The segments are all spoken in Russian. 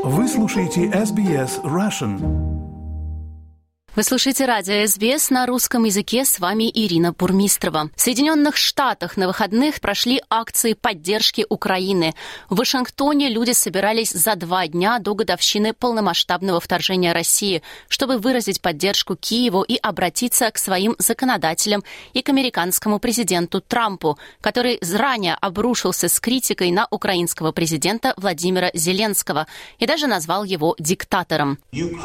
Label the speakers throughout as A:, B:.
A: Вы слушаете SBS Russian.
B: Вы слушаете радио СБС на русском языке, с вами Ирина Бурмистрова. В Соединенных Штатах на выходных прошли акции поддержки Украины. В Вашингтоне люди собирались за 2 дня до годовщины полномасштабного вторжения России, чтобы выразить поддержку Киеву и обратиться к своим законодателям и к американскому президенту Трампу, который ранее обрушился с критикой на украинского президента Владимира Зеленского и даже назвал его диктатором.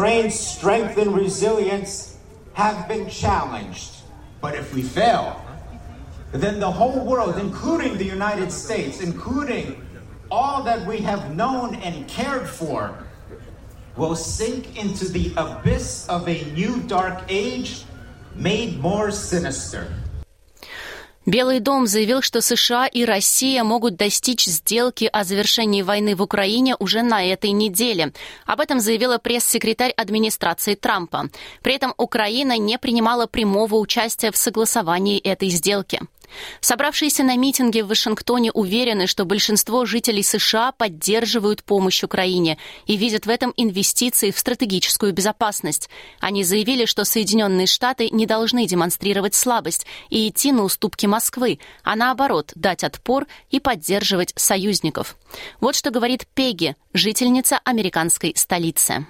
C: Have been challenged. But if we fail, then the whole world, including the United States, including all that we have known and cared for, will sink into the abyss of a new dark age made more sinister.
B: Белый дом заявил, что США и Россия могут достичь сделки о завершении войны в Украине уже на этой неделе. Об этом заявила пресс-секретарь администрации Трампа. При этом Украина не принимала прямого участия в согласовании этой сделки. Собравшиеся на митинге в Вашингтоне уверены, что большинство жителей США поддерживают помощь Украине и видят в этом инвестиции в стратегическую безопасность. Они заявили, что Соединенные Штаты не должны демонстрировать слабость и идти на уступки Москвы, а наоборот, дать отпор и поддерживать союзников. Вот что говорит Пегги, жительница американской столицы.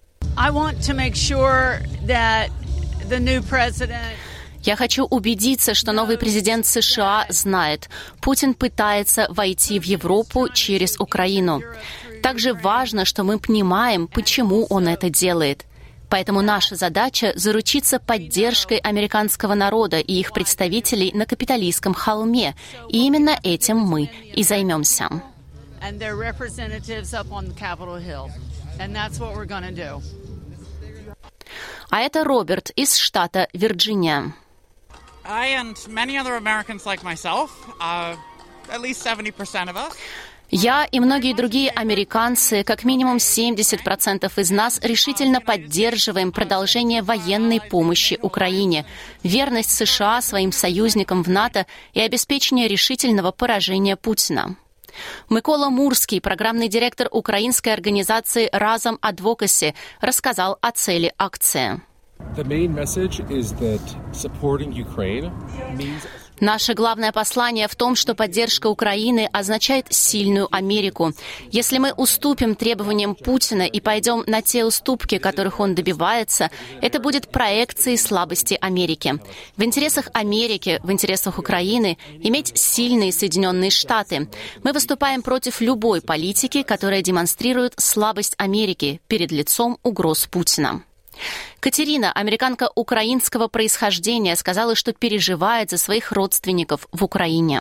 B: Я хочу убедиться, что новый президент США знает, Путин пытается войти в Европу через Украину. Также важно, что мы понимаем, почему он это делает. Поэтому наша задача – заручиться поддержкой американского народа и их представителей на Капитолийском холме. И именно этим мы и займемся. А это Роберт из штата Вирджиния. Я и многие другие американцы, как минимум 70% из нас, решительно поддерживаем продолжение военной помощи Украине, верность США своим союзникам в НАТО и обеспечение решительного поражения Путина. Микола Мурский, программный директор украинской организации «Разом Advocacy», рассказал о цели акции. Наше главное послание в том, что поддержка Украины означает сильную Америку. Если мы уступим требованиям Путина и пойдем на те уступки, которых он добивается, это будет проекцией слабости Америки. В интересах Америки, в интересах Украины иметь сильные Соединенные Штаты. Мы выступаем против любой политики, которая демонстрирует слабость Америки перед лицом угроз Путина. Катерина, американка украинского происхождения, сказала, что переживает за своих родственников в Украине.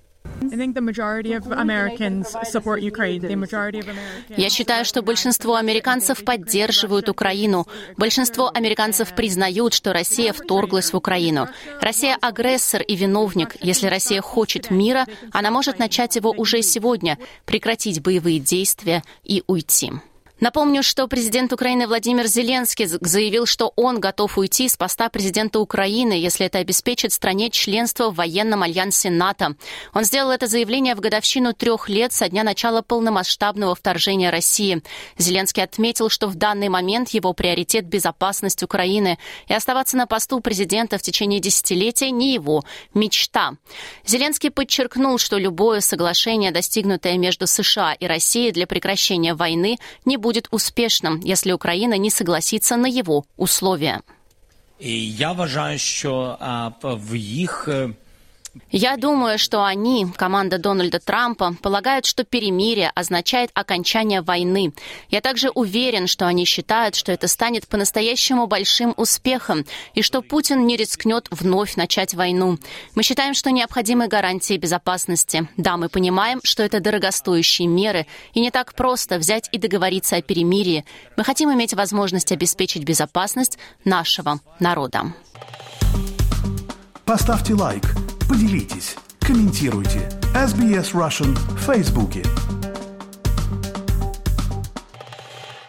B: Я считаю, что большинство американцев поддерживают Украину. Большинство американцев признают, что Россия вторглась в Украину. Россия — агрессор и виновник. Если Россия хочет мира, она может начать его уже сегодня, прекратить боевые действия и уйти. Напомню, что президент Украины Владимир Зеленский заявил, что он готов уйти с поста президента Украины, если это обеспечит стране членство в военном альянсе НАТО. Он сделал это заявление в годовщину 3 лет со дня начала полномасштабного вторжения России. Зеленский отметил, что в данный момент его приоритет — безопасность Украины, и оставаться на посту президента в течение десятилетия не его мечта. Зеленский подчеркнул, что любое соглашение, достигнутое между США и Россией для прекращения войны, не будет успешным, если Украина не согласится на его условия. Я думаю, что они, команда Дональда Трампа, полагают, что перемирие означает окончание войны. Я также уверен, что они считают, что это станет по-настоящему большим успехом и что Путин не рискнет вновь начать войну. Мы считаем, что необходимы гарантии безопасности. Да, мы понимаем, что это дорогостоящие меры, и не так просто взять и договориться о перемирии. Мы хотим иметь возможность обеспечить безопасность нашего народа.
A: Поставьте лайк, поделитесь, комментируйте. SBS Russian в Фейсбуке.